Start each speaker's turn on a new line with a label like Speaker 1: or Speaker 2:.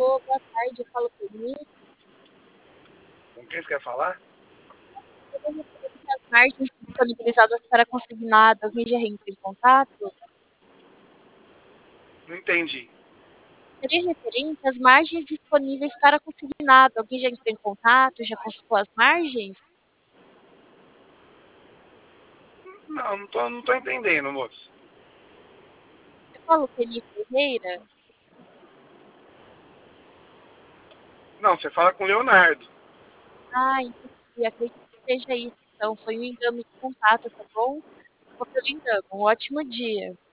Speaker 1: Alô, boa tarde, eu falo Penny.
Speaker 2: Com quem você quer falar?
Speaker 1: As margens disponibilizadas para consignado, alguém já entrou em contato?
Speaker 2: Não entendi.
Speaker 1: Seria referente às margens disponíveis para consignado. Alguém já entrou em contato, já consultou as margens?
Speaker 2: Não, não tô entendendo, moço.
Speaker 1: Eu falo Penny Ferreira.
Speaker 2: Não, você fala com o Leonardo.
Speaker 1: Ah, entendi. Acredito que seja isso. Então, foi um engano de contato, tá bom? Desculpa pelo engano. Um ótimo dia.